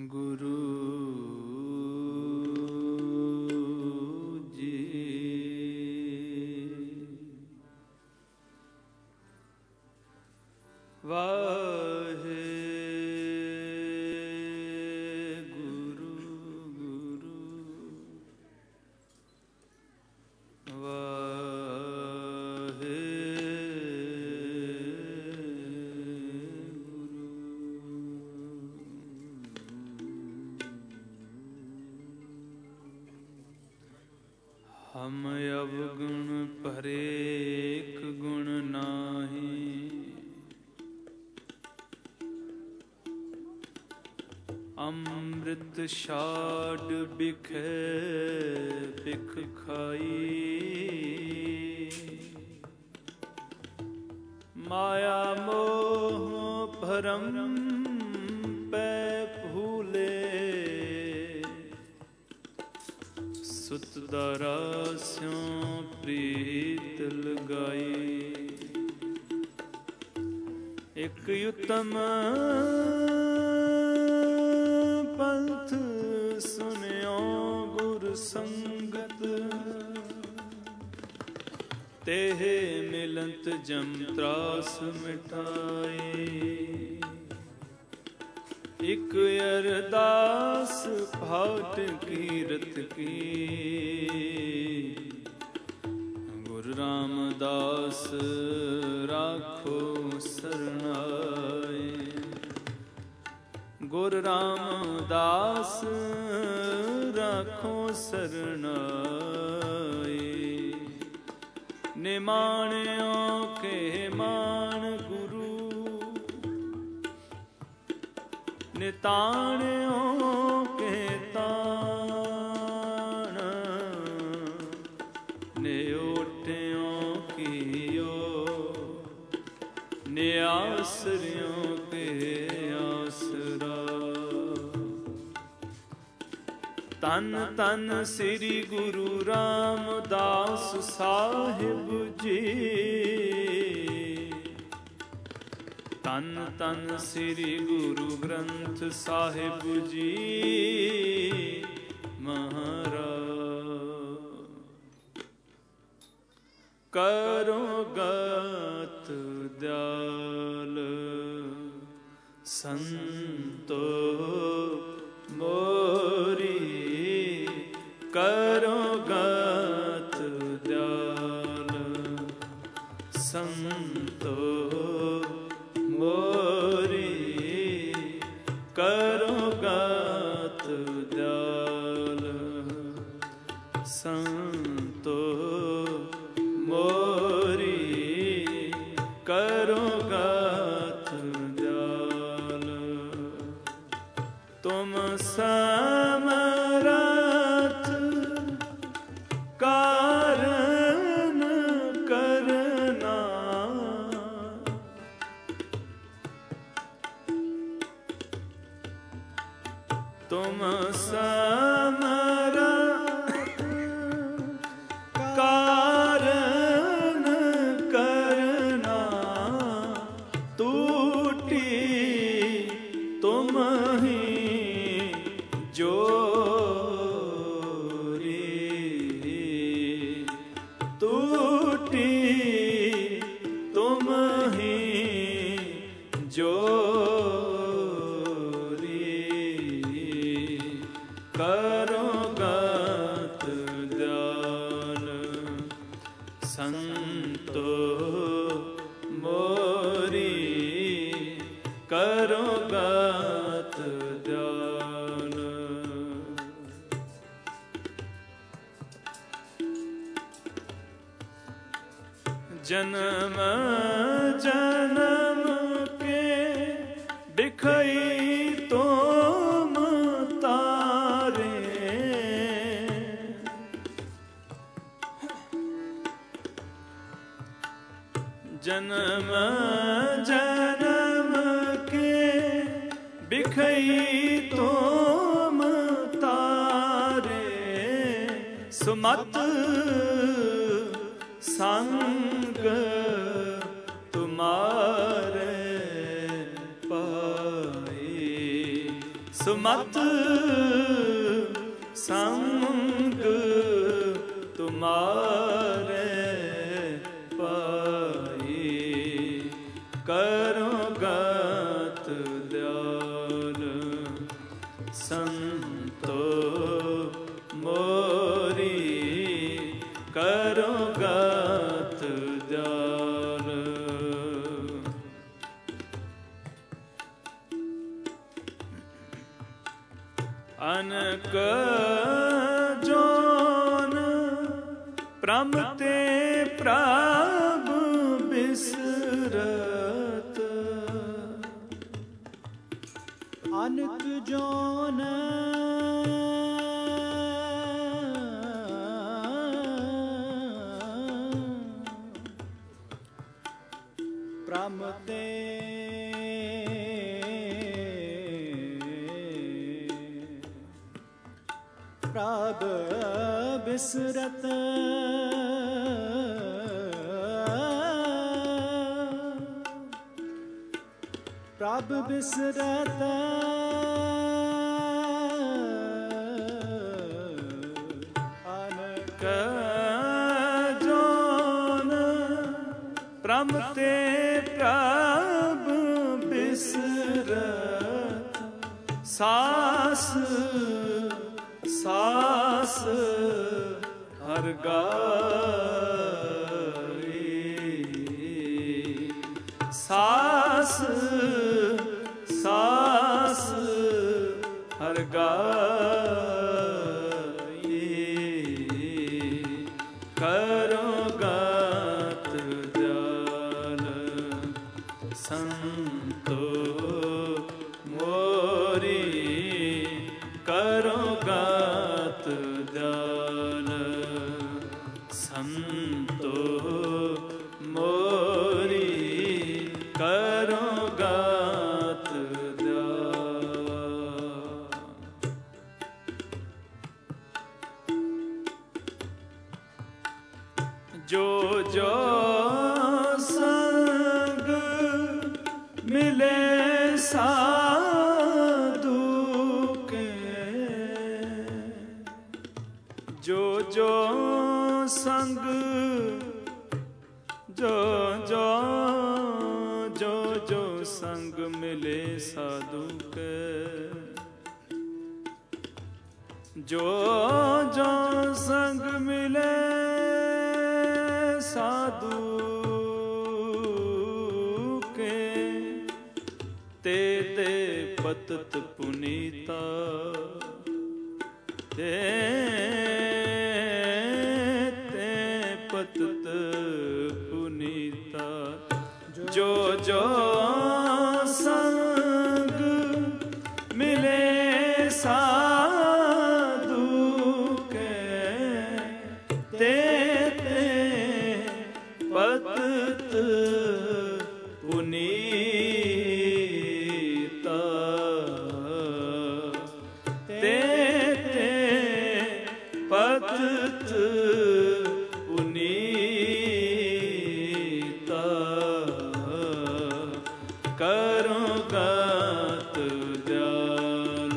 ਗੁਰੂ ਜੀ ਵਾਹਿਗੁਰੂ ਗੁਰੂ ਹਮ ਅਵਗੁਣ ਪਰੇਕ ਗੁਣ ਨਾਹੀ, ਅੰਮ੍ਰਿਤ ਛਾਡ ਬਿਖੇ ਬਿਖ ਖਾਈ, ਮਾਇਆ ਮੋਹ ਭਰਮ ਪੈ ਭੂਲੇ, ਸੁਤ ਦਾਰਾ ਸਿਉ ਪ੍ਰੀਤ ਲਗਾਈ, ਇਕ ਉਤਮ ਪੰਥ ਸੁਨਿਓ ਗੁਰ ਸੰਗਤ, ਤੇਹ ਮਿਲੰਤ ਜਮ ਤਰਾਸ ਮਿਟਾਈ, ਇਕ ਅਰਦਾਸ ਭਾਟ ਕੀਰਤ ਕੀ, ਗੁਰੂ ਰਾਮਦਾਸ ਰਾਖੋ ਸਰਣਾਏ, ਗੁਰੂ ਰਾਮਦਾਸ ਰਾਖੋ ਸਰਣਾਏ, ਨਿਮਾਣਿਓ ਕੇ ਮਾਣ ਗੁਰੂ, ਨਿਤਾਣਿਓ ਕੇ ਤਾਣ, ਨਿਓਟਿਓ ਕੀਓ, ਨਿਆਸਰਿਓ ਕੇ ਆਸਰਾ। ਧੰਨ ਧੰਨ ਸ੍ਰੀ ਗੁਰੂ ਰਾਮਦਾਸ ਸਾਹਿਬ ਜੀ, ਧੰਨ ਧੰਨ ਸ੍ਰੀ ਗੁਰੂ ਗ੍ਰੰਥ ਸਾਹਿਬ ਜੀ ਮਹਾਰਾਜ। ਕਰੋ ਗਤ ਦਿਆਲ ਸੰਤੋ ਮੋਰੀ, ਕਰੋ ਗਤ ਦਿਆਲ ਸੰਤੋ ਮੋਰੀ, ਕਰੋ ਗਤ ਦਿਆਲ ਸੰਤੋ ਮੋਰੀ, ਕਰੋ ਗਤ ਦਿਆਲ। ਤੁਮ ਸਮਰਥ ਕਾਰਨ ਕਰਨਾ, ਤੁਮ ਸਮਰਥ ਕਾਰਨ ਕਰਨਾ, ਟੂਟੀ ਤੁਮ ਹੀ ਜੋਰੀ, ਟੂਟੀ ਤੁਮ ਹੀ ਜੋਰੀ, ਕਰੋ ਗਤ ਦਿਆਲ ਸੰਤੋ ਮੋਰੀ, ਕਰੋ ਗਤ ਦਿਆਲ। ਜਨਮ ਜਨਮ ਕੇ ਬਿਖਈ ਤੁਮ ਤਾਰੇ, ਜਨਮ ਜਨਮ ਕੇ ਬਿਖਈ ਤੁਮ ਤਾਰੇ, ਸੁਮਤ ਸੰਗ ਤੁਮਾਰੇ ਪਾਏ, सुमत संग तुम्हारे पाई, करो गत दयाल संतो मोरी, करो गत दयाल। अनक जोन प्रमते प्रभु बिसरत, अनक जोन प्रमते प्रभ बिसरत, प्रभ बिसरत अनक जोन प्रमते प्रभु बिसरत, सास सास हर गाई, सास सास हर गाई, करो गत दयाल संतो मोरी, करो गत दयाल संतो मोरी, करो गत दयाल। जो जो संग मिले साधु के, जो जो संग जो जो जो जो संग मिले साधु के, जो जो संग मिले साधु के, ते ते पतत पुनीता, ते ते पतत पुनीता। जो जो संग मिले साधु के, ते ते पतत पुनीता, ते ते पतत पुनीता, करो गत दयाल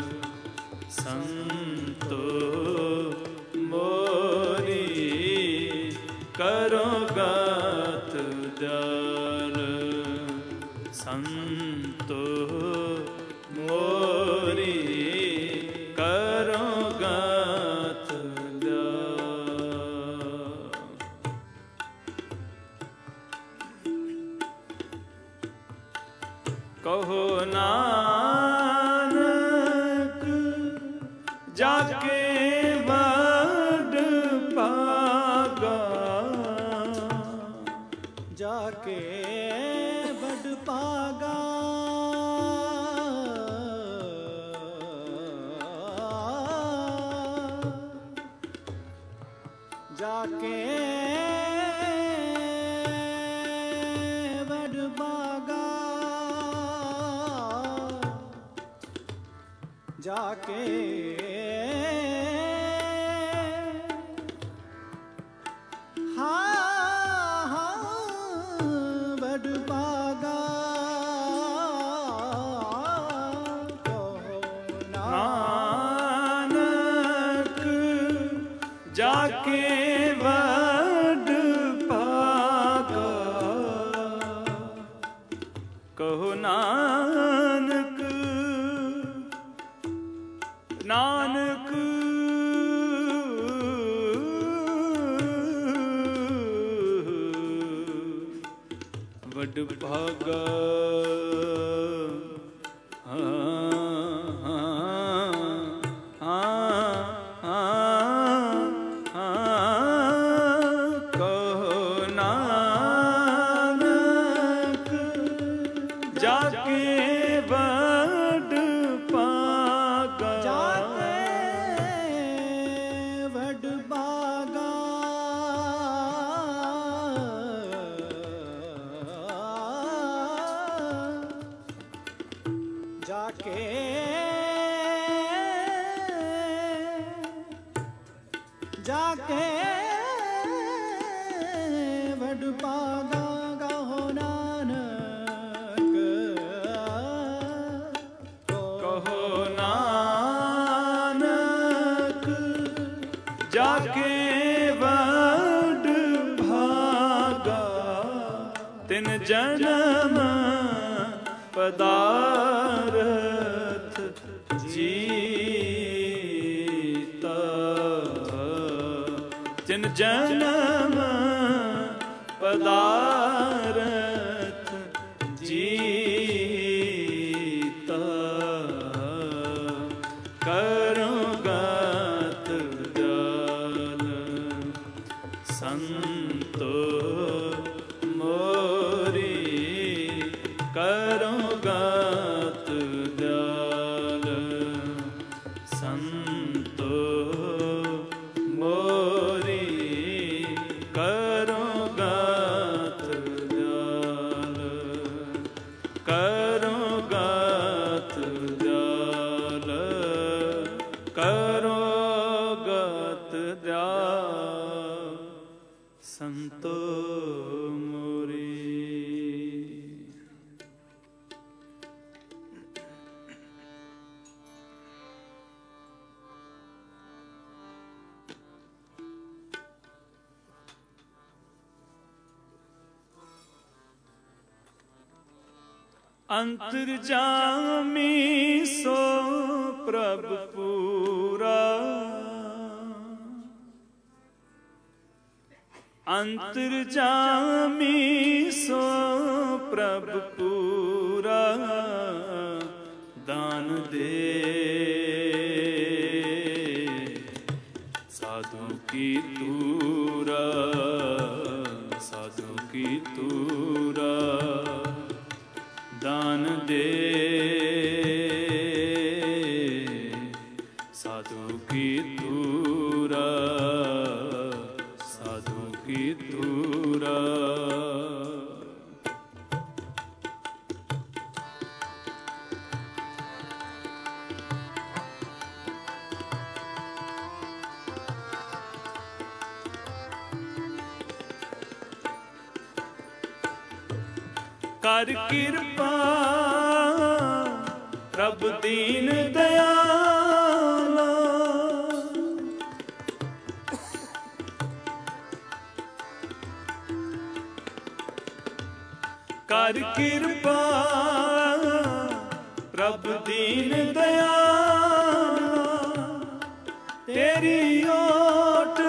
संतो मोरी, करो गत दयाल संतो मोरी, करो गत दयाल। कहो नानक जाके वड पागा, जाके बड़ पागा, जाके बड़ पागा, जाके बड़ पागा, कहो ਜਾਕੇ ਵਡ ਭਾਗਾ। ਕਹੋ ਨਾਨਕ ਨਾਨਕ ਵਡ ਭਾਗਾ। ਜਾਕੇ ਵਡ ਭਾਗਾ। ਕਹੋ ਨਾਨਕ ਕਹੋ ਨਾਨਕ ਜਾਕੇ ਵਡ ਭਾਗਾ। ਤਿਨ ਜਨਮ ਪਦਾਰਥ ਜੀਤਾ। ਤਿਨ ਜਨਮ ਪਦਾਰਥ ਜੀਤਾ। ਕਰੋ ਗਤ ਜਲ ਸੰਤੋ ਮੋਰੀ। ਕਰੋ ਗਤ ਜਲ ਸੰਤੋ ਮੋਰੀ। ਕਰੋ ਗਤ ਜਲ ਕਰੋ ਗਤ ਜਲ ਕਰੋ ਗਤ ਜਲ ਸੰਤੋ ਮੋਰੀ। ਅੰਤਰਜਾਮੀ ਸੋ ਪ੍ਰਭ ਪੂਰਾ। ਅੰਤਰਜਾਮੀ ਸੋ ਪ੍ਰਭ ਪੂਰਾ। ਦਾਨ ਦੇ ਸਾਧੂ ਕੀ ਤੂਰਾ। ਸਾਧੂ ਕੀ ਤੂਰਾ। ਦਾਨ ਦੇ ਸਾਧੂ ਕੀ ਤੂਰਾ। ਸਾਧੂ ਕੀ ਤੂਰਾ। ਕਰ ਕਿਰਪਾ ਰੱਬ ਦੀਨ ਦਇਆਲਾ। ਕਰ ਕਿਰਪਾ ਰੱਬ ਦੀਨ ਦਇਆਲਾ। ਤੇਰੀ ਓਟ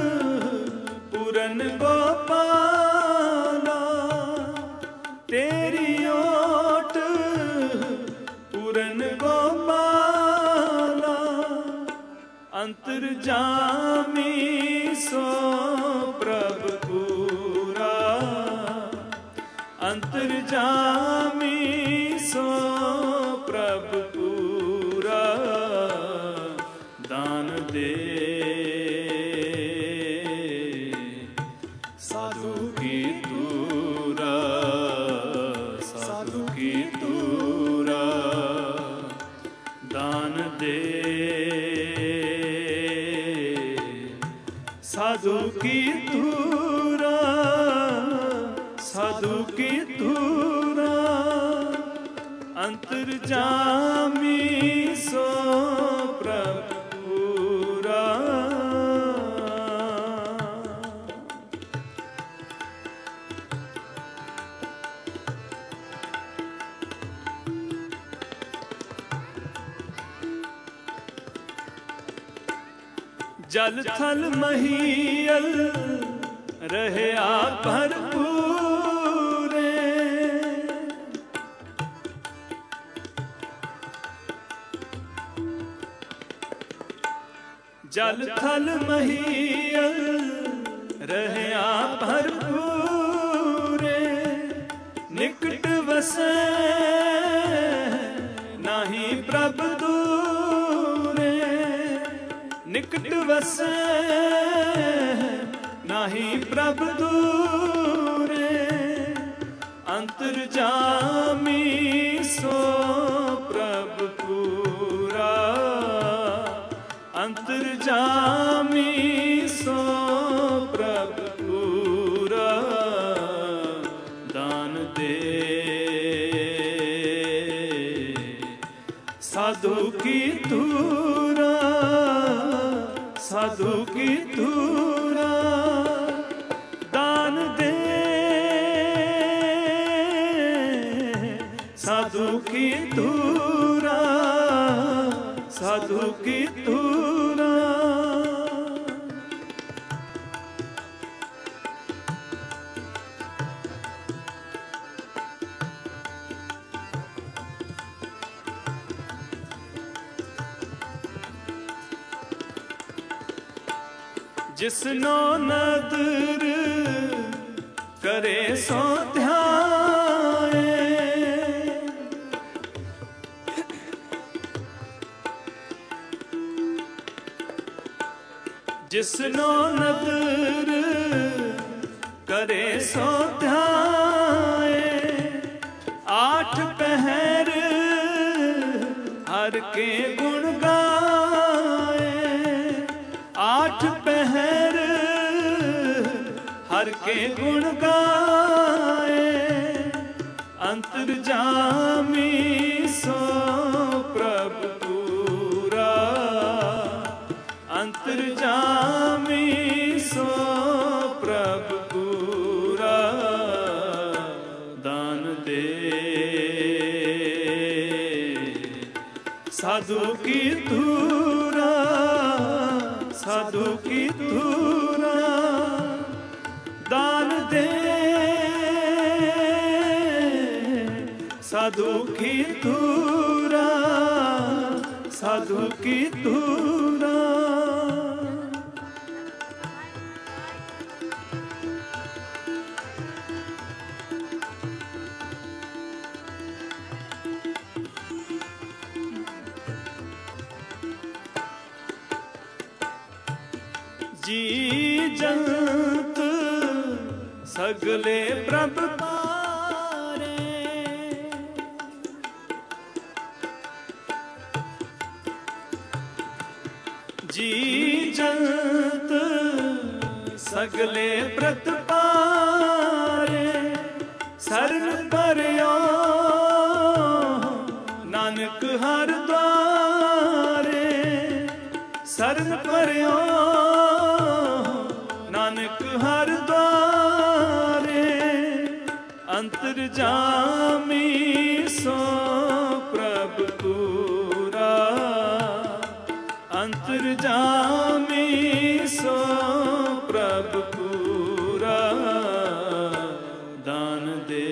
ਪੂਰਨ ਗੋਪਾਲਾ। ਤੇਰੀ ਓਟ ਪੂਰਨ ਗੋਪਾਲਾ। ਅੰਤਰਜਾਮੀ ਸੋ ਪ੍ਰਭ ਪੂਰਾ। ਅੰਤਰਜਾਮੀ ਸੋ ਪ੍ਰਭ ਪੂਰਾ। ਦਾਨ ਦੇ ਸਾਧੂ ਕੀ ਤੂਰਾ। ਸਾਧੂ ਕੀ ਤੂਰਾ। ਦਾਨ ਦੇ ਸਾਧੂ ਕੀ ਤੂਰਾ। ਸਾਧੂ ਕੀ ਤੂਰਾ। ਅੰਤਰਜਾਮੀ ਸੋ ਪ੍ਰਭ ਪੂਰਾ। जल थल महीयल रहे आप भरपूरे। जल थल महीयल रहे आप भरपूरे। निकट वसे नाही प्रभ दूरे। निकट वसे नाही प्रभ दूरे। अंतर्जामी सो प्रभ पूरा। अंतर्जामी सो प्रभ पूरा। दान दे साधु की धूरा। साधु की धूरा। दान दे साधु की धूरा। साधु की धूरा। जिसनो नदर करे सो ध्याए। जिसनो नदर करे सो ध्याए। आठ पहर हर के गुण गाए। आठ पहर हर के गुण गाए। अंतर्जामी सो प्रभ पूरा। अंतर्जामी सो प्रभ पूरा। दान दे साधु की धूरा। साधु की धूरा। दान दे साधु की धूरा। साधु की धूरा। जी जंत सगले प्रभ पारे। जी जंत सगले प्रत पारे। शरण परयो नानक हर द्वारे। शरण परयो नानक हर द्वारे। अंतर्जामी सो प्रभ पूरा। अंतर्जामी सो प्रभ पूरा। दान दे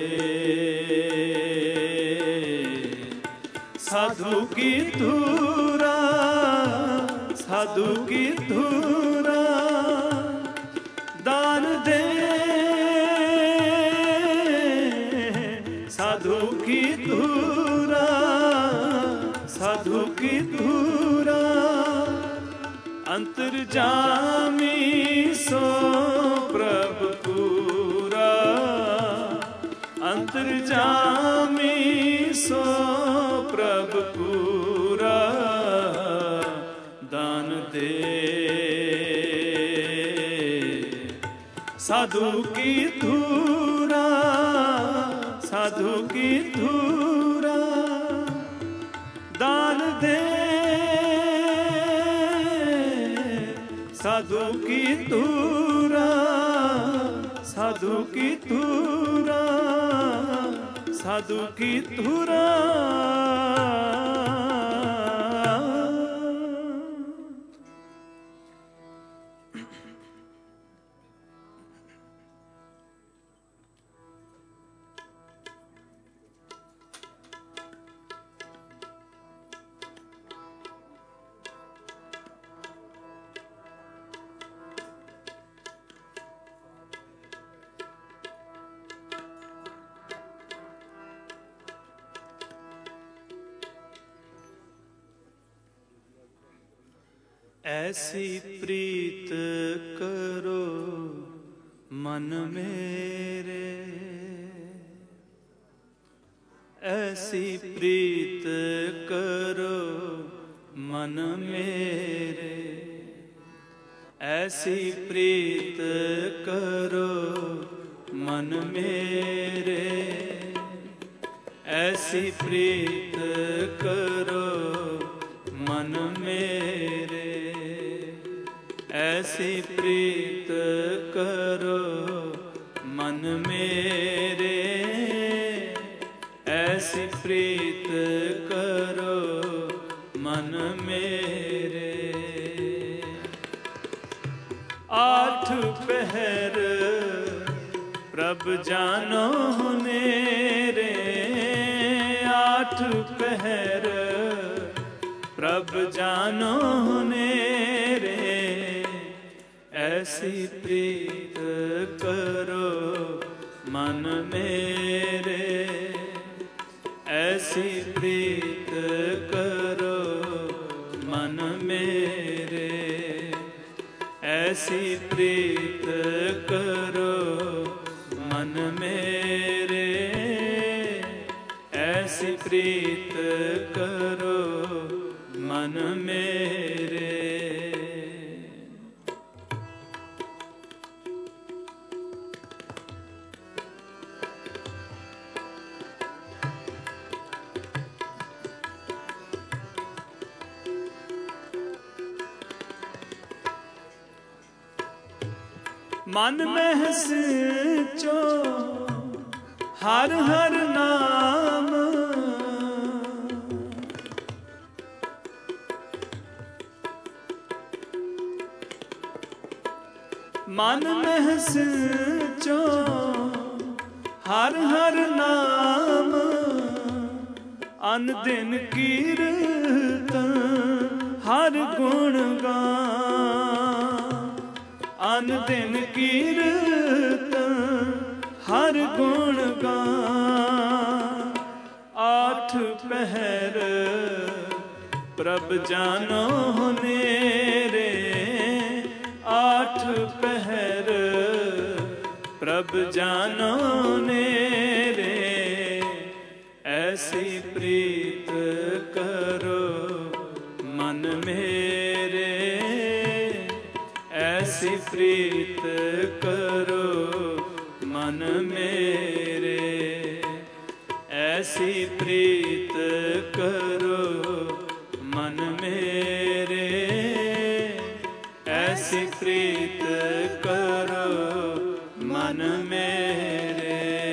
साधु की धूरा। साधु की धूरा। दान दे साधु की धूरा। साधु की धूरा। अंतर्जामी सो प्रभ पूरा। अंतर्जामी सो प्रभ पूरा। दान दे साधु की धूरा। साधु की धूरा। दान दे साधु की धूरा। साधु की धूरा। साधु की धूरा। ऐसी प्रीत करो मन मेरे, ऐसी प्रीत करो मन मेरे, ऐसी प्रीत करो मन मेरे, ऐसी प्रीत करो मन मेरे, ऐसी प्रीत करो मन मेरे, ऐसी प्रीत करो मन मेरे। आठ पहर प्रभ जानो नेरे, आठ पहर प्रभ जानो नेरे, ऐसी प्रीत करो मन मेरे, ऐसी प्रीत करो मन मेरे, ऐसी प्रीत करो मन मेरे, ऐसी प्रीत करो मन मेरे। मन में सिंचो हर हर नाम, मन में सिंचो हर हर नाम, अन दिन कीर्तन हर गुण गान, अन दिन कीर्तन हर गुण गान। आठ पहर प्रभ जानो नेरे, आठ पहर प्रभ जानो नेरे, ऐसी प्रीत करो मन मेरे, ऐसी प्रीत करो मन मेरे, ऐसी प्रीत करो मन मेरे, ऐसी प्रीत करो मन मेरे।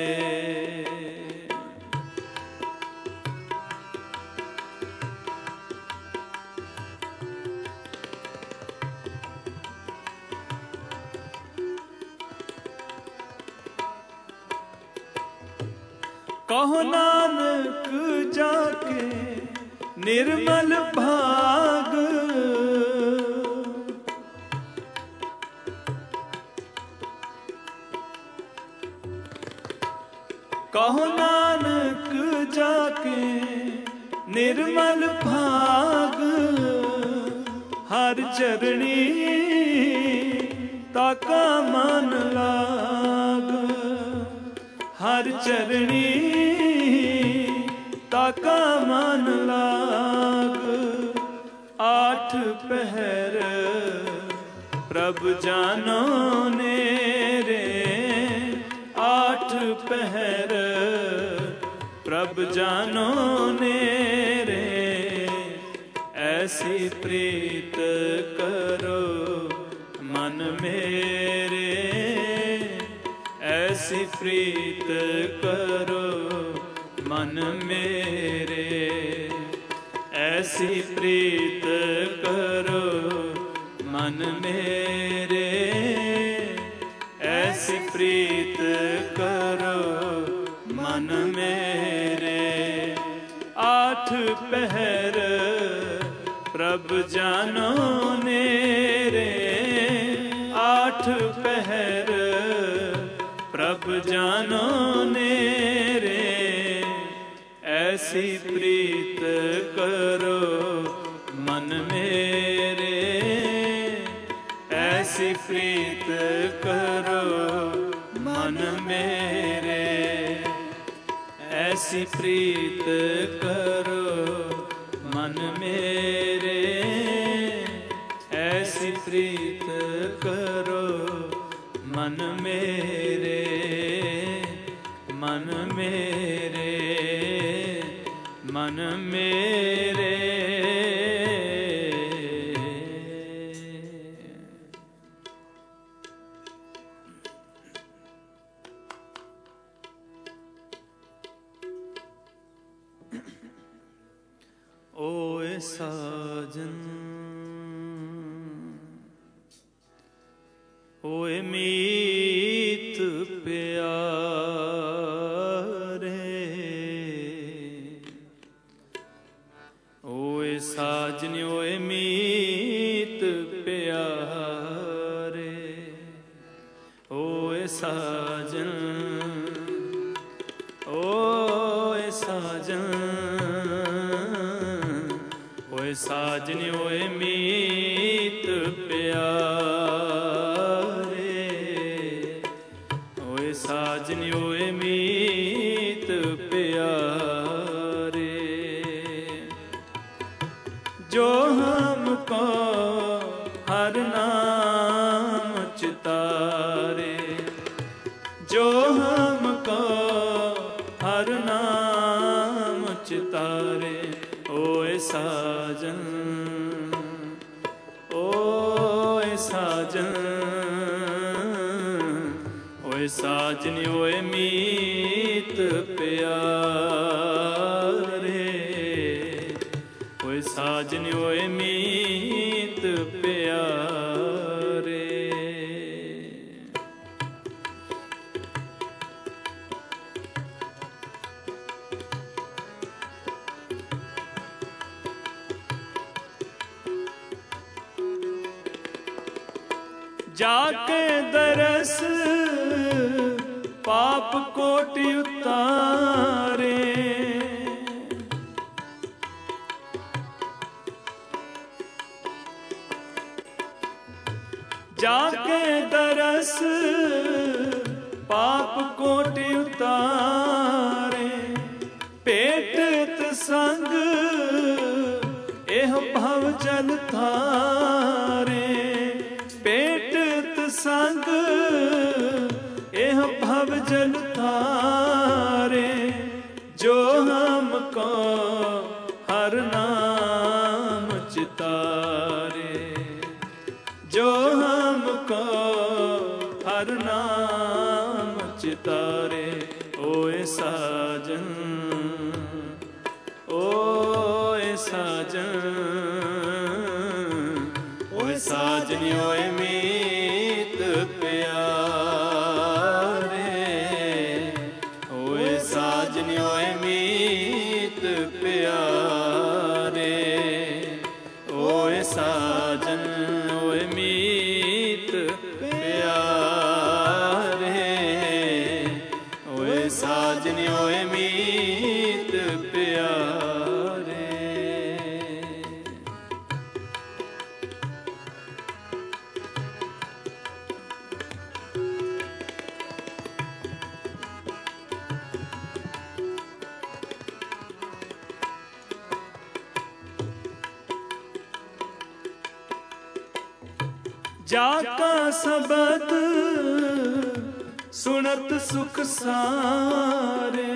कहो नानक जाके निर्मल भाग, कहो नानक जाके निर्मल भाग, हर चरणी ताका मन लाग, हर चरणी ताका मन लाग। आठ पहर प्रभ जानो नेरे, आठ पहर प्रभ जानो नेरे, ऐसी प्रीत करो मन मेरे, ऐसी प्रीत करो मन मेरे, ऐसी प्रीत करो मन मेरे, ऐसी प्रीत करो मन मेरे। आठ पहर प्रभ जानो नेरे, आठ पहर प्रभ जानो नेरे, ऐसी प्रीत करो मन मेरे, प्रीत करो मन मेरे, ऐसी प्रीत करो मन मेरे, ऐसी प्रीत करो मन मेरे, मन मेरे, मन मेरे। ओए साजन, ओए मीत प्यारे, ओए साजन, ओए मीत प्यारे, ओए साजन, ओए साजन, ओए साजन, ओए मीत प्यारे, ओए साजन, ओए मीत प्यारे। जो हमको हर नाम चितारे, जो हमको हर नाम चितारे, ओए साजन, ओए साजन, ओए साजन, ओए मीत प्यारे, ओए साजन, ओए मीत प्यारे। जाके दरस पाप कोटि उतारे, जाके दरस पाप कोटि उतारे, पेटत संग एह भव जल थारे, पेटत संग एह भव जल थारे। जो हमको हर नाम चितारे, जो हमको हर नाम चितारे, ओए साजन, ओए साजन, ओए साजन, ओए मीत प्यारे, ओए साजन, ओए मीत प्यारे, ओए साजन, ओए मीत प्यारे, ओए साजन, ओए मीत प्यारे। जाका सबद सुनत सुख सारे,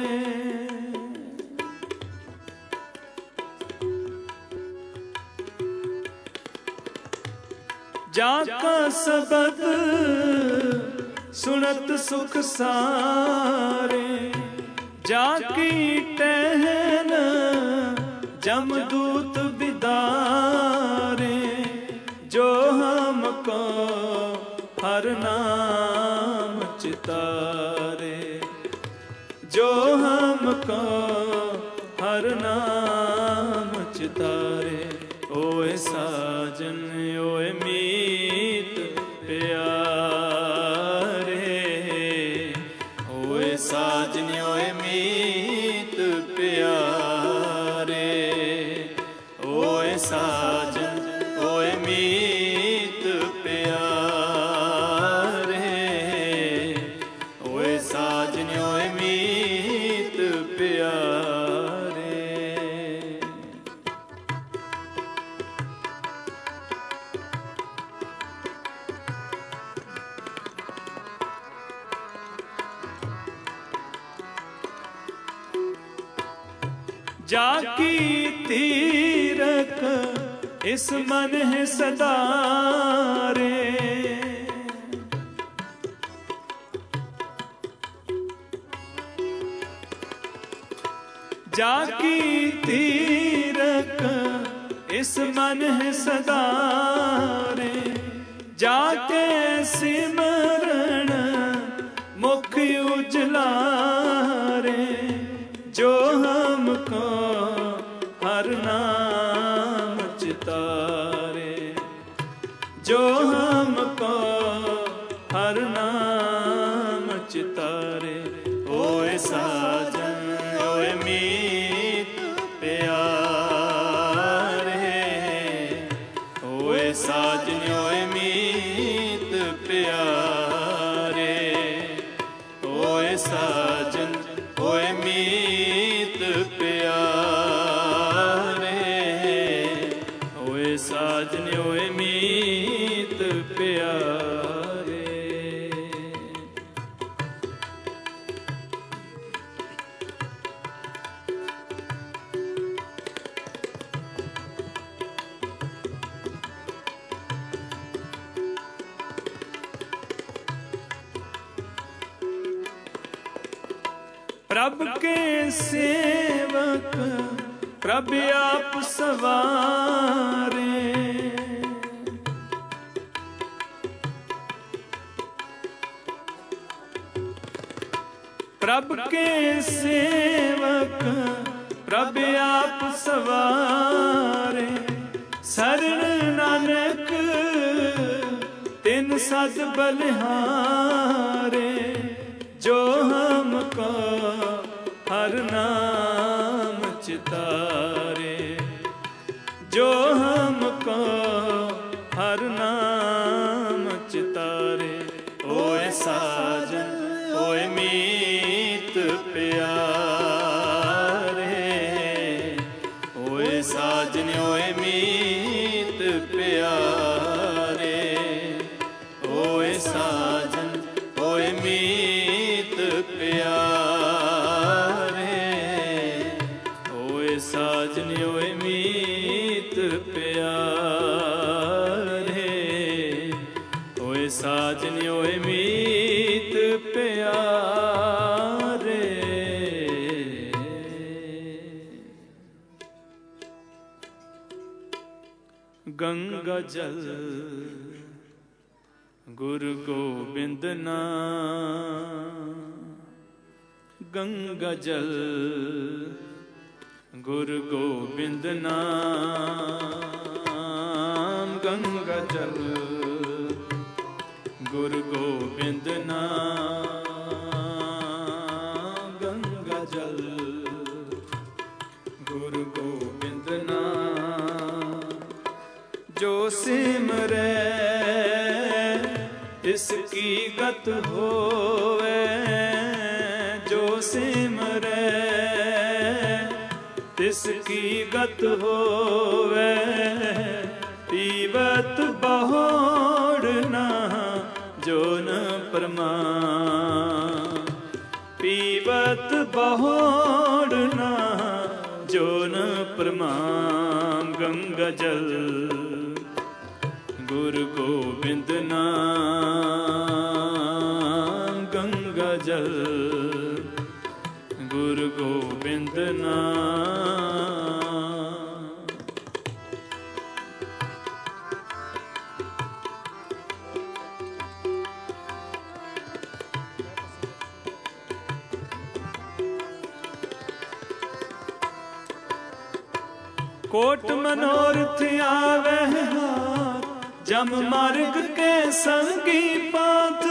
जाका सबद सुनत सुख सारे, जाकी टहन जमदूत बिदारे। जो हमको हर नाम चितारे, जो हमको हर नाम चितारे, ओए साजन, ओए मीत प्यारे, ओए साजन, ओए मीत प्यारे, ओए साजन, ओए मीत प्यारे, जाकी तीरक इस मन है सदा रे। जाकी तीरक इस मन है सदा रे। जाके सिमरण मुख उजला रे। जो हमको हर नाम चितारे। जो हमको हर नाम चितारे। ओए साजन ओए मीत प्यारे। ओए साजन ओए मीत प्यारे। ओए साजन ओए मीत प्यारे। ओए साजन ओए मीत प्यारे। प्रभ के सेवक प्रभ आप सवारे। प्रभ के सेवक प्रभ आप सवारे। शरण नानक तिन सद बलिहारे। जो हमको हर नाम चितारे। जो हमको हर नाम चितारे। ओए साजन ओए मीत प्यारे। ओए साजन ओए मीत प्यारे। ओए साजन ओए मीत प्यारे। ओए साजन ओए मीत प्यारे। ओए साजन ओए मीत प्यारे। गंगा जल गुरु गोबिंद नाम। गंगा जल गुरु गोबिंद नाम। गंगा जल गुरु गोबिंद नाम। गंगा जल गुरु गोबिंद नाम। जो सिमरे इसकी गत होवे। जो सिमरे तिसकी गत होवे। पीवत बहोड़ना जो न प्रमाण। पीवत बहोड़ना जो न प्रमाण। गंगा जल गुरु गोबिंद नाम। गंगा जल गुरु गोबिंद नाम। कोट मनोरथ आवे हाथ। जम मार्ग के संगी पाथ।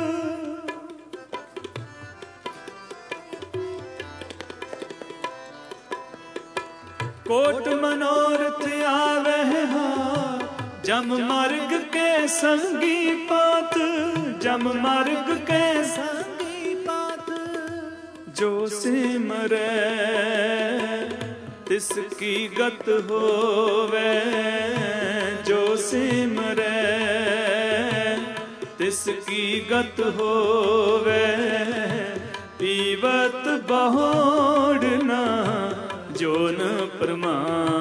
कोट मनोरथ आवे हाथ। जम मार्ग के संगी पाथ। जम मार्ग के संगी पाथ। जो सिमरे तिसकी गत होवे। जो सिमरे तिसकी गत होवे। पीवत बहोड़ना जोन परमा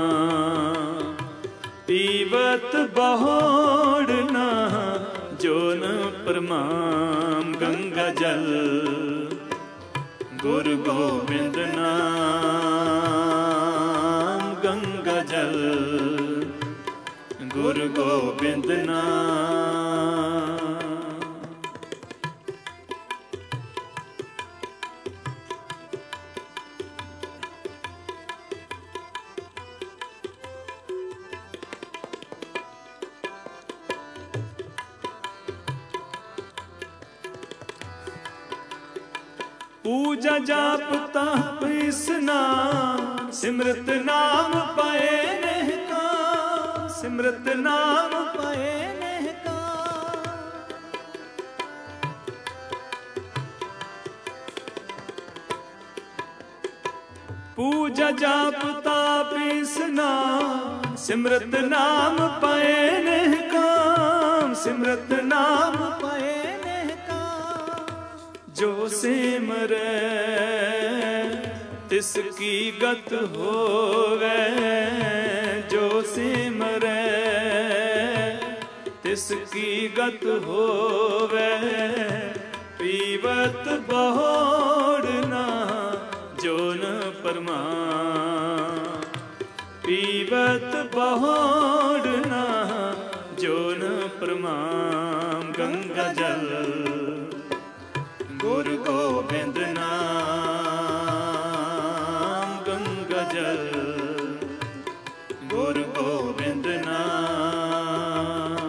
पीवत बहोड़ ना जोन परमाम गंगा जल गुरु गोविंद नाम गंगा जल गुरु गोविंद नाम। पूजा जाप ताप स्नान सिमरत नाम पाए नहका सिमरत नाम पाए नहका। पूजा जाप ताप स्नान सिमरत नाम पाए नहका सिमरत नाम पाए जो सिमरै तिसकी गत होवे जो सिमरै तिसकी गत होवे पीवत बहोड़ ना जोन परमा पीवत बहोड़ ना जोन परमाम गंगा जल गुरु गोविंद नाम गंगा जल गुरु गोविंद नाम।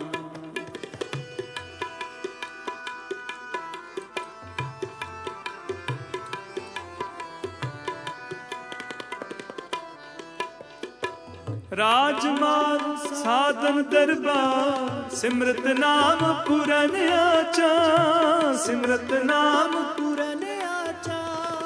राजमाल साधन दरबार सिमरत नाम पुरन आचा सिमरत नाम पुरन आचा।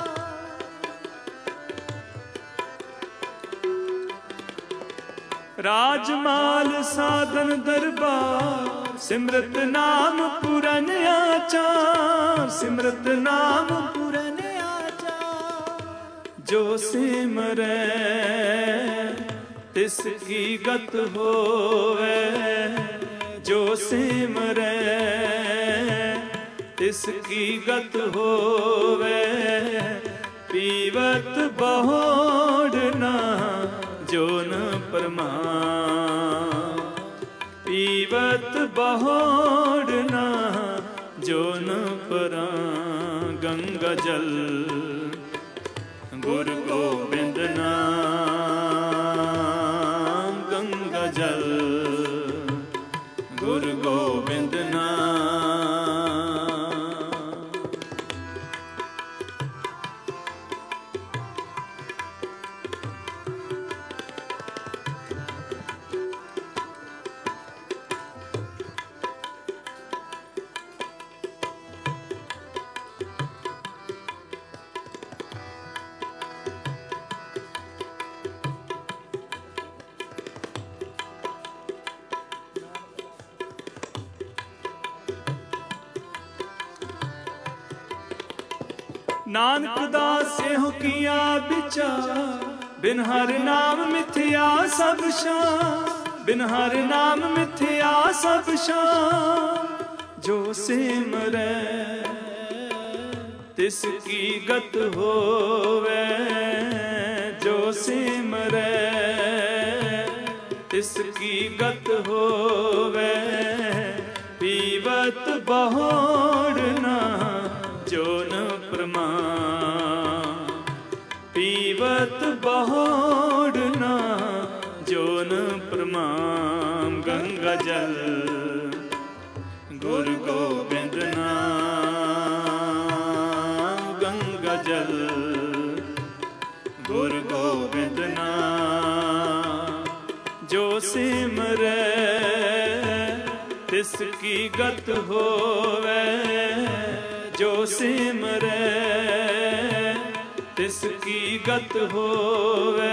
राजमाल साधन दरबार सिमरत नाम पुरन आचा सिमरत नाम पुरन आचा। जो सिमरै तिसकी गत होवे जो सिमरै तिसकी गत होवे पीवत बहोड़ ना जोन परमा पीवत बहोड़ ना जोन परा गंगा जल गुरु गोविंद नाम गंगा जल गुरु गोविंद नाम। नानक दासे हो किया विचार बिन हर नाम मिथ्या सब शान बिन हर नाम मिथ्या सब शान। जो सिमरै तिसकी गत होवे जो सिमरै तिसकी गत होवे पीवत बहोड़ ना जोन परमा पीवत बहोड़ ना जोन परमाम गंगा जल गुरु गोविंद नाम गंगा जल गुरु गोविंद नाम। जो सिमरै तिसकी गत होवे जो सिमरै तिसकी गत होवे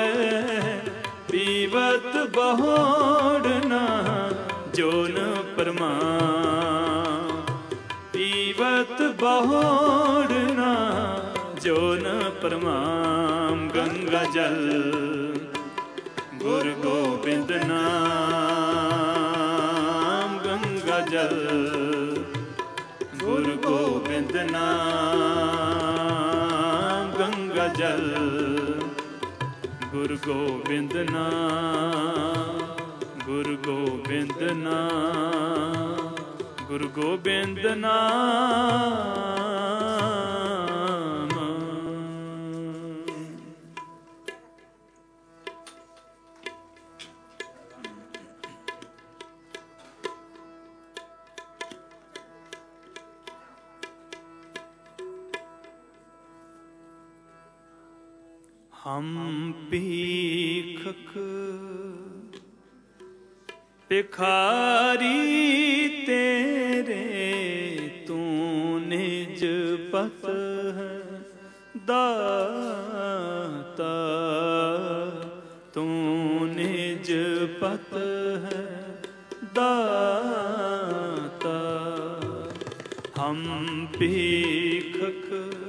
पीवत बहोड़ ना जोन परमा पीवत बहोड़ ना जोन परमाम गंगा जल। गुरु गोबिंद नाम गंगा जल। गुरु गोबिंद नाम गंगा जल। गुरु गोबिंद नाम, गुरु गोबिंद नाम, गुरु गोबिंद नाम। हम भीखक भिखारी तेरे, तू निज पत है दाता। तू निज पत है दाता। हम भीखक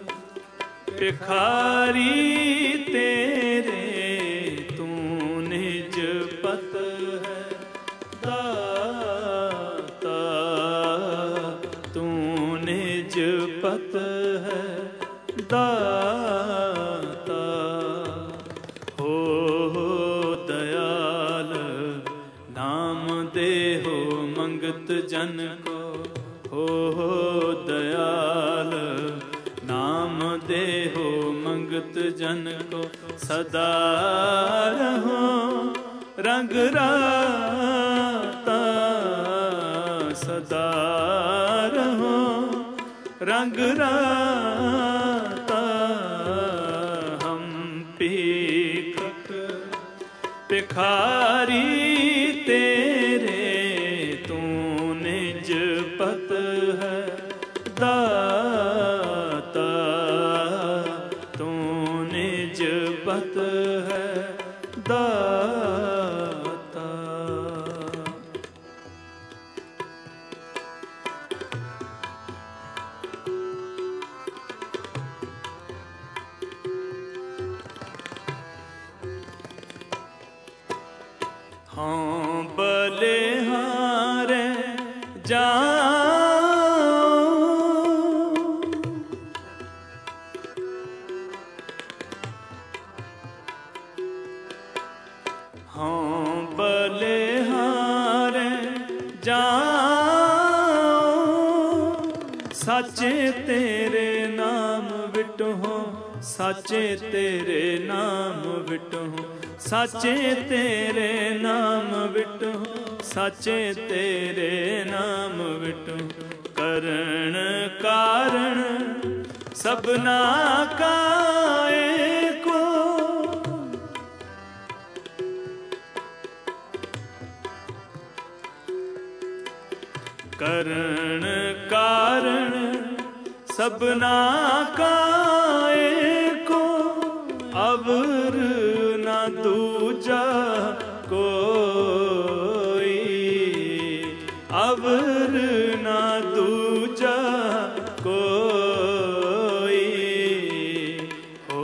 भिखारी तेरे, तू निज पत है दाता। तू निज पत है दाता। हो दयाल नाम दे हो मंगत जन को। हो दयाल नाम दे हो मंगत जन को। सदा रहो रंग राता। सदा रहो रंग राता। हम भीखक भिखारी तेरे, तू निज पत है दाता। तू निज पत है दाता। हाँ बलिहारे हाँ बलिहारे जाओ। साचे तेरे नाम विटो, साचे तेरे नाम विटो। साचे तेरे नाम विटो, साचे तेरे नाम विटो। करण कारण सबना का एको। करण कारण सबना का एको। अवर न दूजा कोई। अवर न दूजा कोई। हो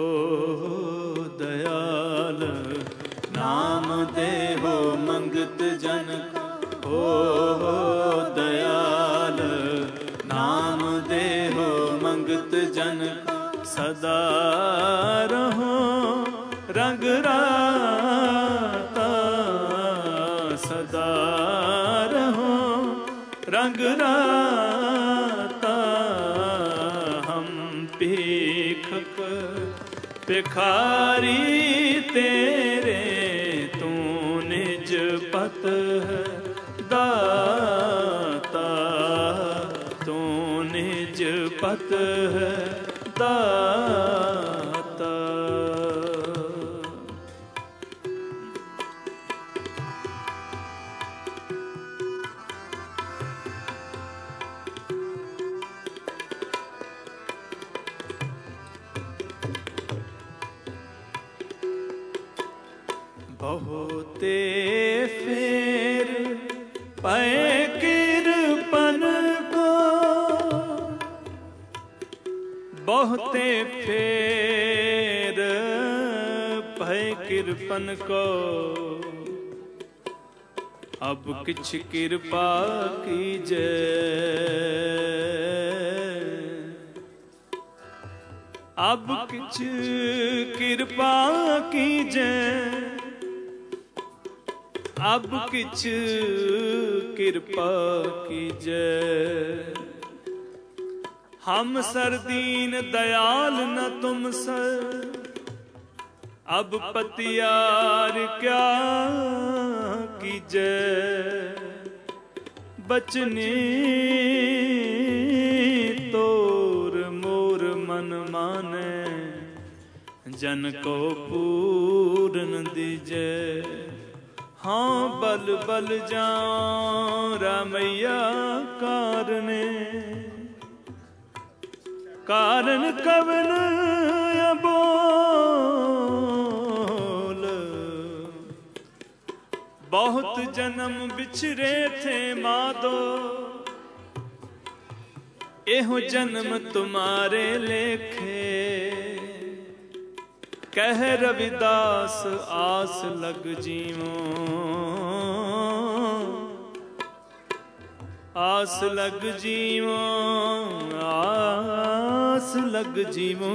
दयाल नाम दे हो मंगत जन को। हो दयाल नाम दे हो मंगत जन। सदा रहो रंग राता। सदा रहो रंग राता। हम भीखक भिखारी तेरे, तू निज पत है दाता। तू निज पत है दाता। बहुते फेर पए किरपन को। बहुते फेर पए किरपन को अब किछ कृपा कीजे। अब किछ कृपा कीजे, अब किछ कृपा कीजे। हम सर दीन दयाल न तुम सर, अब पतियार क्या कीजे। बचने तोर मोर मन माने, जन को पूरन दीजे। हाँ बल बल जाऊं रामैया कारने, कारण कवन बोल। बहुत जन्म बिछरे थे माधो, एहो जन्म तुम्हारे लेखे। कह रविदास आस लग जीवो, आस लग जीवो, आस लग जीवो।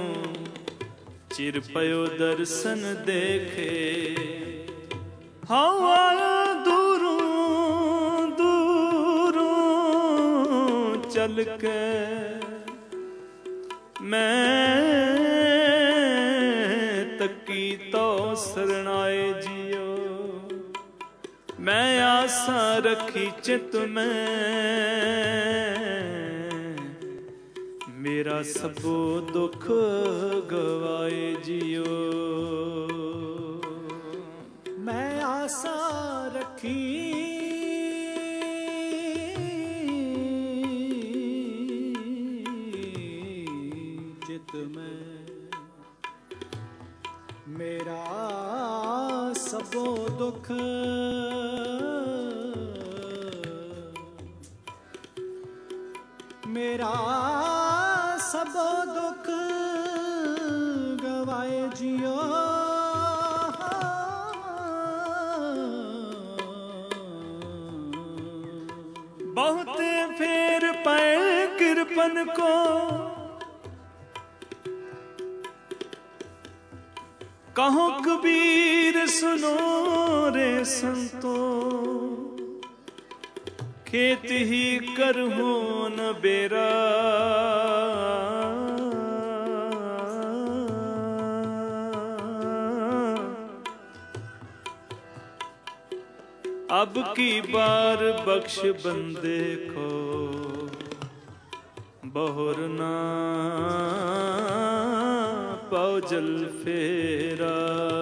चिर पयो दर्शन देखे। हाँ दूरों दूरों चल के मैं तकी तो शरणाए जियो। मैं आशा रखी चित में, मेरा सबो दुख गवाए जियो। मैं आशा रखी चित में, मेरा सबो दुख मेरा सबो दुख गवाए जियो। बहुत फेर पाए कृपन को, कहो कबीर सुनो रे संतो। खेत ही करहो न बेरा, अब की बार बख्श बंदे को, बहुर ना पाओ जल फेरा।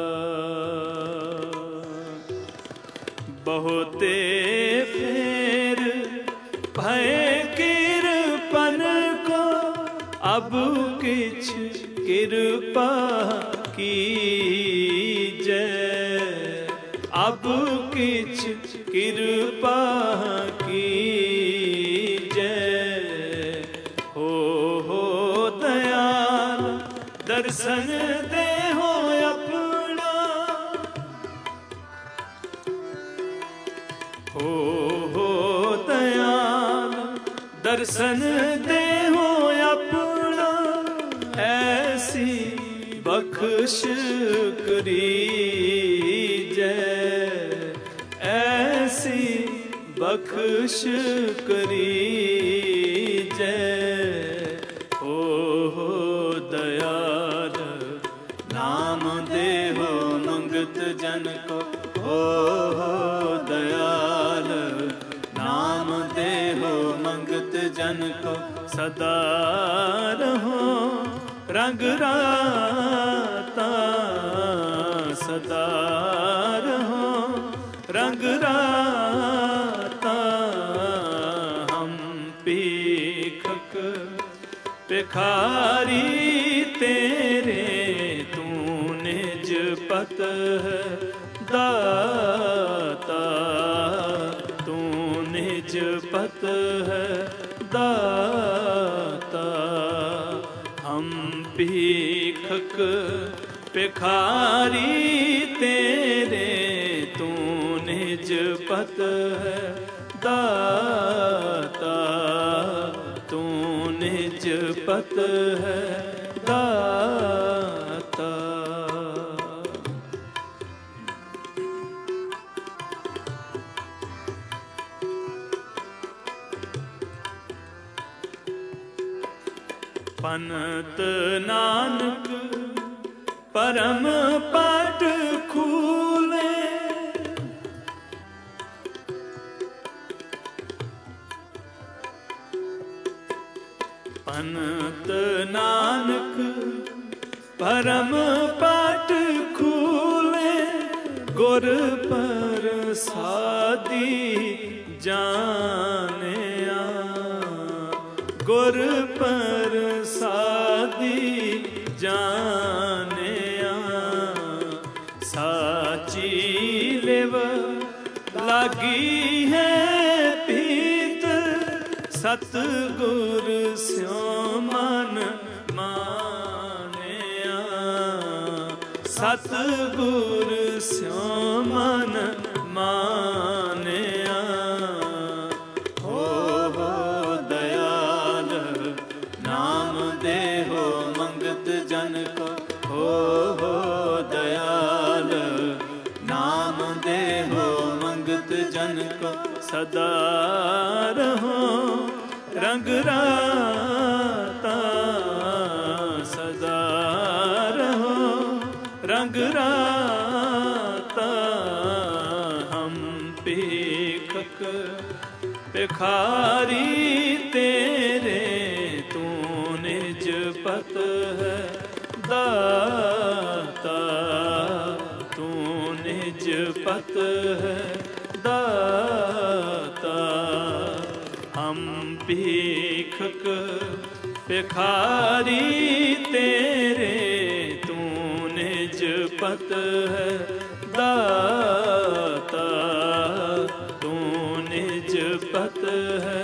बहुते फेर भय कृपन को, अब किछ कृपा कीजे। अब किछ कृपा कीजे। हो दयाल दर्शन दे हो अपना। हो दयाल दर्शन दे हो अपना। ऐसी बख्श करीजे, ऐसी बख्श करीजे। हो दयाल नाम देहो मंगत जन को। हो दयाल नाम देहो मंगत जन को। सदा रहो रंग राता, सदा रहो रंग राता। हम पीखक भिखारी तेरे, तू निज पत है दाता। तू निज पत है दाता। हम भीखक भिखारी तेरे तू निज पत है दाता, तू निज पत है दाता। पनत नानक परम पट खूले, पनत नानक परम पट खूले, गुर प्रसादी जानिया, गुर प्रसादी जानिया। साची लिव लागी है पीत, सतगुर स्यों मन मानिया, सतगुर स्यों मन मानिया। हो दयाल नाम देहो मंगत जन को, हो दयाल नाम देहो मंगत जन को। सदा रहो रंग राता, सदा रहो रंग राता। हम पीखक भिखारी तेरे तू निज पत है दाता, तू निज पत है दाता। हम भीखक भिखारी तेरे तू निज पत है दाता, तू निज पत है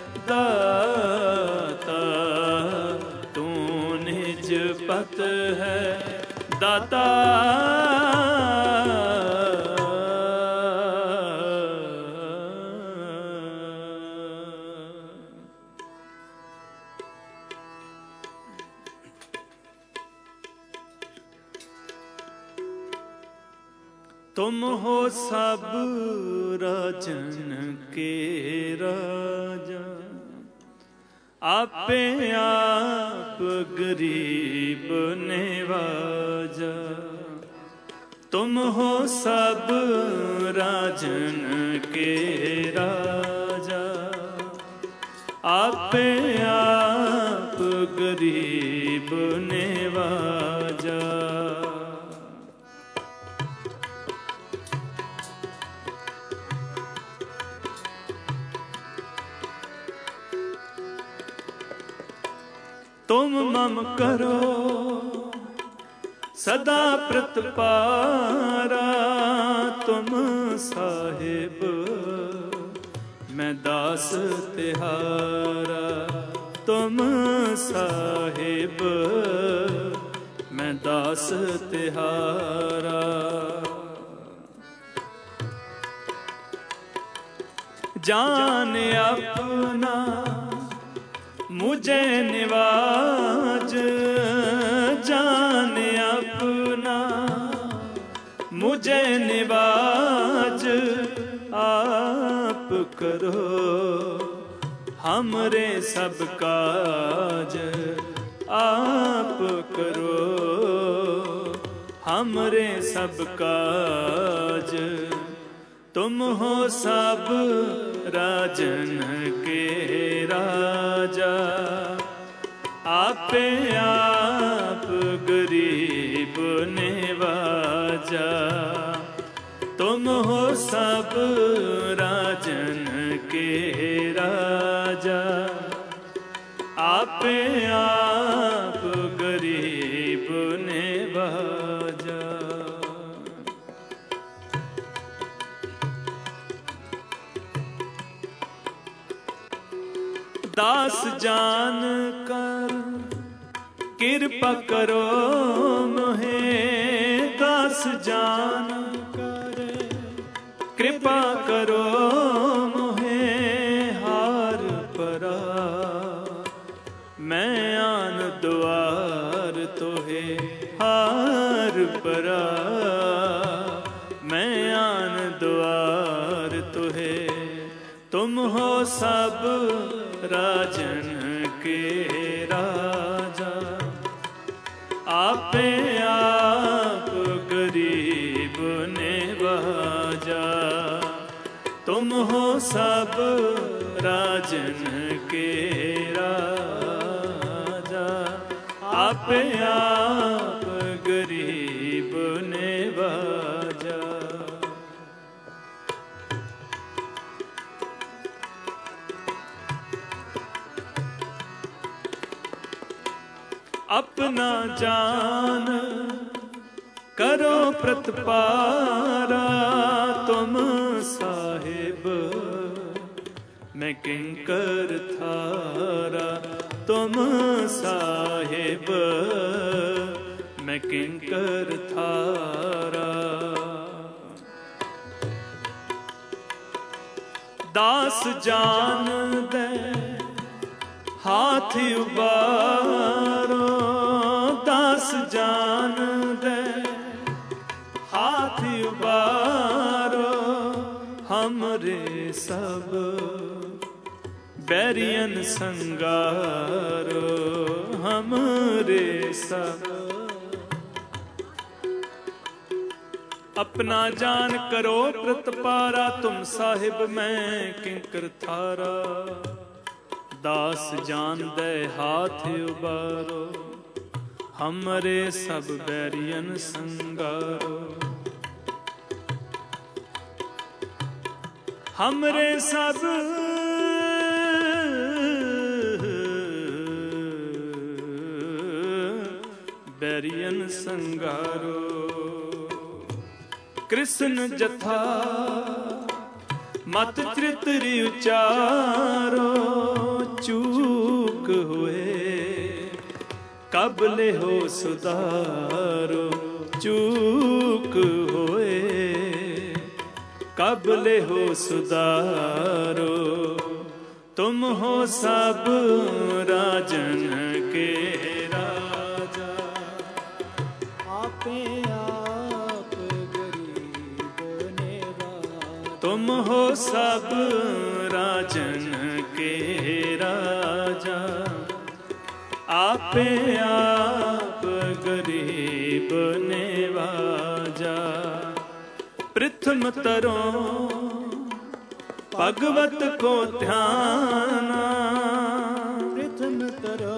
दाता, तू निज पत है दाता। तुम हो सब राजन के राजा, आपे आप गरीब नेवाजा। तुम हो सब राजन के राजा, आपे आप गरीब नेवाजा। तुम मम करो सदा प्रतपारा, तुम साहिब मैं दास तिहारा। तुम साहिब मैं दास तिहारा। जान अपना मुझे निवाज, जान अपना मुझे निवाज। आप करो हमरे सब काज, आप करो हमरे सब काज। तुम हो सब राजन के राजा, आपे आप गरीब नेवाजा। तुम हो सब राजन के राजा, आपे आप गरीब नेवाजा। दास जान कर कृपा करो मोहे, दास जान करे कृपा करो मोहे हार परा। मैं आन द्वार तोहे हार परा। मैं आन द्वार तोहे। तुम हो सब राजन के राजा। आपे आप गरीब निवाजा। तुम हो सब राजन के राजा। आपे आप गरीब निवाजा। अपना जान करो प्रतपारा। तुम साहिब मैं किंकर थारा। तुम साहिब मैं किंकर थारा। दास जान दे हाथ उबारो। दास जान दे हाथ उबारो। हमरे सब बैरियन संगारो। हमरे सब अपना जान करो प्रतपारा। तुम साहिब मैं किंकर थारा। दास जान दे हाथ उबारो। हमरे सब बैरियन संगारो। हमरे सब बैरियन संगारो। कृष्ण जथा मत चितरी उचारो। चूक हुए कबले हो सुधारो। चूक हुए कबले हो सुधारो। तुम हो सब राजन के राजा। आपे आप गरीब निवाजा। तुम हो सब राजन के राजा। आपे आप गरीब निवाजा। प्रथम तरो भगवत को ध्याना। प्रथम तरो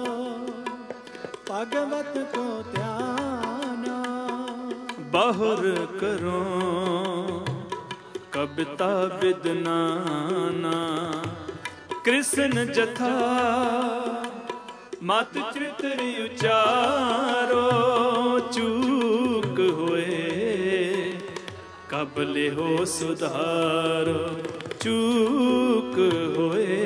भगवत को ध्याना। बहुर करो कविता विदनाना। कृष्ण जथा मत चितरी उचारो। चूक हुए कबले हो सुधारो। चूक हुए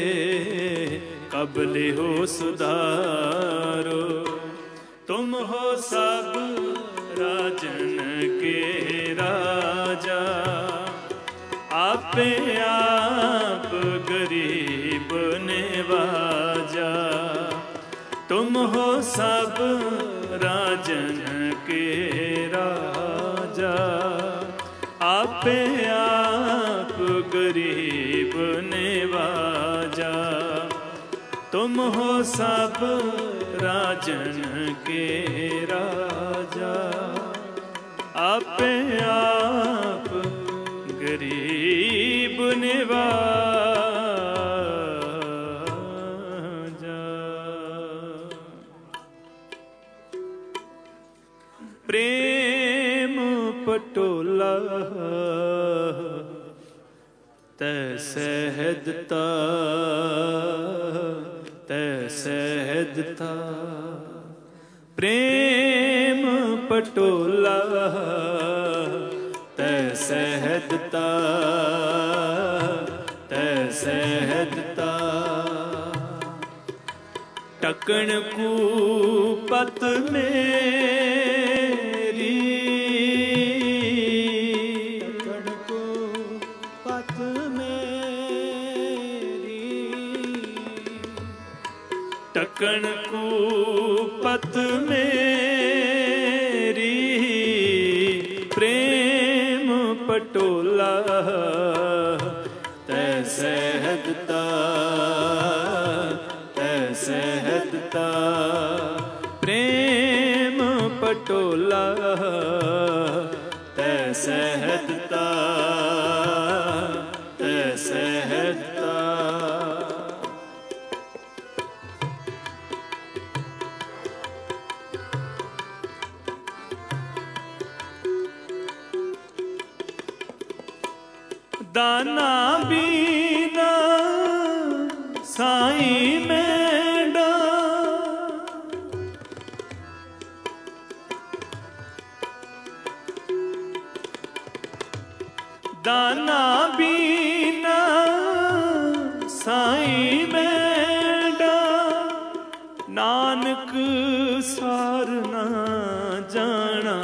कबले हो सुधारो। तुम हो सब राजन के राजा। आपे आप गरीब निवाजा। तुम हो सब राजन के राजा। आपे आप गरीब निवाजा। तुम हो सब राजन के राजा। आपे आप गरीब निवाजा। प्रेम पटोला तैसहदता तैसहदता। प्रेम पटोला तैसहदता तैसहदता। टकन कूपत मेरी ਢੱਕਣ ਕੂਪਤ ਮੇਰੀ ਪ੍ਰੇਮ ਪਟੋਲਾ ਤੈ ਸਹਿਦਤਾ ਪ੍ਰੇਮ ਪਟੋਲਾ ਤੈ ਸਹਿਦਤਾ ਦਾਨਾ ਬੀਨਾ ਸਾਈਂ ਮੈਂਡਾ ਦਾਨਾ ਬੀਨਾ ਸਾਈਂ ਮੈਂਡਾ ਨਾਨਕ ਸਾਰ ਨਾ ਜਾਣਾ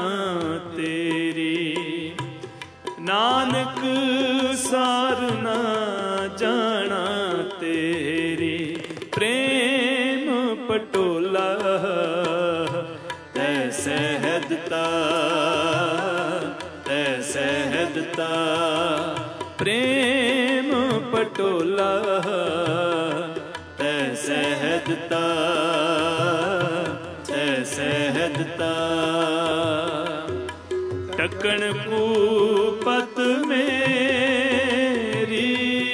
ਤੇਰੀ ਨਾਨਕ ਸਾਰ ਨਾ ਜਾਣਾ ਤੇਰੀ ਪ੍ਰੇਮ ਪਟੋਲਾ ਤੈ ਸਹਿਦਤਾ ਪ੍ਰੇਮ ਪਟੋਲਾ ਤੈ ਸਹਿਦਤਾ ਢੱਕਣ ਕੂਪਤ ਮੇਰੀ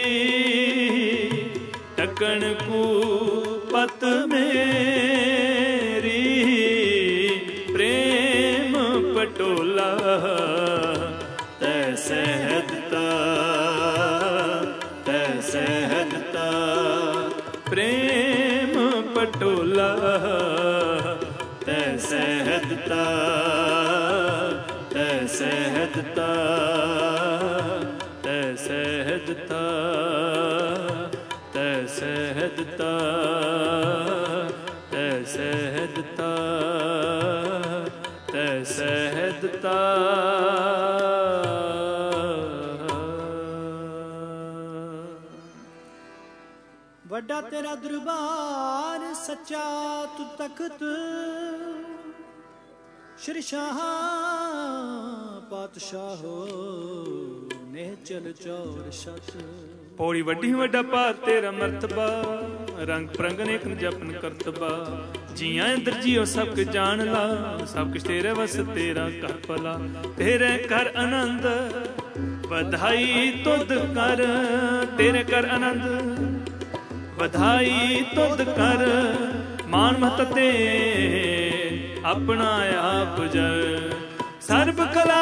ਢੱਕਣ ਕੂਪਤ ਮੇਰੀ ਪ੍ਰੇਮ ਪਟੋਲਾ ਤੈ ਸਹਿਦਤਾ ਪ੍ਰੇਮ ਪਟੋਲਾ ਤੈ ਸਹਿਦਤਾ ਵੱਡਾ ਤੇਰਾ ਦਰਬਾਰ ਸੱਚਾ ਤੂੰ ਤਖਤ ਸ਼੍ਰੀ ਸ਼ਾਹ ਪਾਤਸ਼ਾਹੋ ਨੇ ਚਲ ਚੌਰ ਸ਼ਤ ਪੌੜੀ ਵੱਡੀ ਵੱਡਾ ਭਾਰ ਤੇਰਾ ਮਰਤਬਾ ਰੰਗ ਪ੍ਰੰਗ ਅਨੇਕ ਜਪਨ ਕਰਤਬਾ ਜੀਆਂ ਇੰਦਰ ਜੀਓ ਸਭ ਕੁ ਜਾਣ ਲਾ ਸਭ ਕੁਛ ਤੇਰੇ ਵਸ ਤੇਰਾ ਘਰ ਭਲਾ ਤੇਰੇ ਘਰ ਆਨੰਦ ਵਧਾਈ ਤੁਧ ਕਰ ਤੇਰੇ ਘਰ ਆਨੰਦ ਵਧਾਈ ਤੁਧ ਕਰ ਮਾਨ ਮਹਤ ਤੇ ਆਪਣਾ ਆਪ ਜਰ ਸਰਬ ਕਲਾ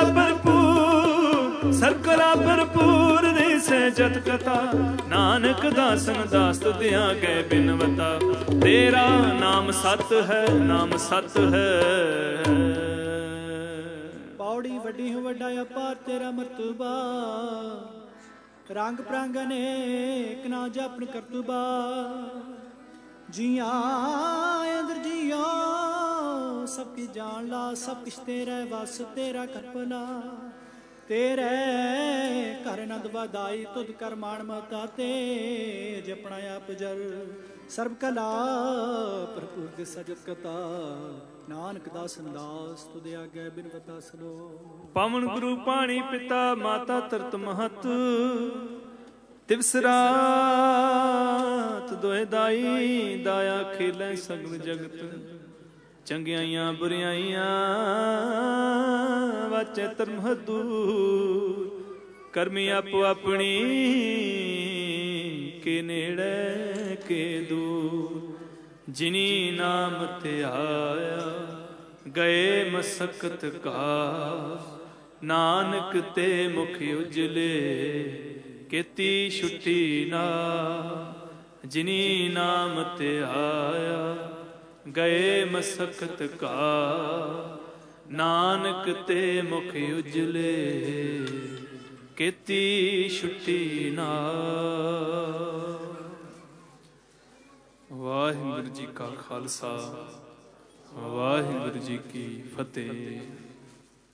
ਭਰਪੂਰ ਦੇ ਸਹਿਜਤ ਕਥਾ ਨਾਨਕ ਦਾਸਨ ਦਾਸ ਤੁਧ ਆਗੇ ਬਿਨਵਤਾ ਤੇਰਾ ਨਾਮ ਸਤ ਹੈ ਪੌੜੀ ਵੱਡੀ ਹੋ ਵੱਡਾ ਅਪਾਰ ਤੇਰਾ ਮਰਤਬਾ ਰੰਗ ਪ੍ਰੰਗ ਅਨੇਕ ਨਾ ਜਪਨ ਕਰਤਬਾ ਜੀਆਂ ਅੰਦਰ ਜੀਓ ਸਭ ਕੀ ਜਾਣ ਲਾ ਸਭ ਕੁਛ ਤੇਰਾ ਵਸ ਤੇਰਾ ਕਰਪਨਾ ਤੇਰੇ ਘਰ ਆਨੰਦ ਵਧਾਈ ਤੁਧ ਕਰ ਮਾਣ ਮਤਾ ਤੇ ਜਪਣਾ ਆਪ ਜਰ ਸਰਬ ਕਲਾ ਭਰਪੂਰ ਦੇ ਸਜਤ ਕਤਾ ਨਾਨਕ ਦਾਸ ਦਾਸ ਤੁਧ ਆਗੇ ਬਿਨਵਤਾ ਸਲੋ ਪਵਨ ਗੁਰੂ ਪਾਣੀ ਪਿਤਾ ਮਾਤਾ ਤਰਤ ਮਹਤ ਦਿਵਸ ਰਾਤ ਦੋਇ ਦਾਈ ਦਾਇਆ ਖੇਲੇ ਸਗਲ ਜਗਤ ਚੰਗਿਆਈਆਂ ਬੁਰਿਆਈਆਂ ਵਾਚੈ ਧਰਮ ਦੂਰ ਕਰਮੀ ਆਪੋ ਆਪਣੀ ਕੇ ਨੇੜੇ ਕੇ ਦੂਰ ਜਿਨੀ ਨਾਮ ਧਿਆਇਆ ਗਏ ਮਸਕਤ ਕਾ ਨਾਨਕ ਤੇ ਮੁਖ ਉਜਲੇ ਕੀਤੀ ਛੁੱਟੀ ਨਾ ਜਿਨੀ ਨਾਮ ਧਿਆਇਆ ਗਏ ਮਸਕਤ ਕਾ ਨਾਨਕ ਤੇ ਮੁਖ ਉਜਲੇ ਕੀਤੀ ਛੁੱਟੀ ਨਾ। ਵਾਹਿਗੁਰੂ ਜੀ ਕਾ ਖਾਲਸਾ ਵਾਹਿਗੁਰੂ ਜੀ ਕੀ ਫਤਿਹ।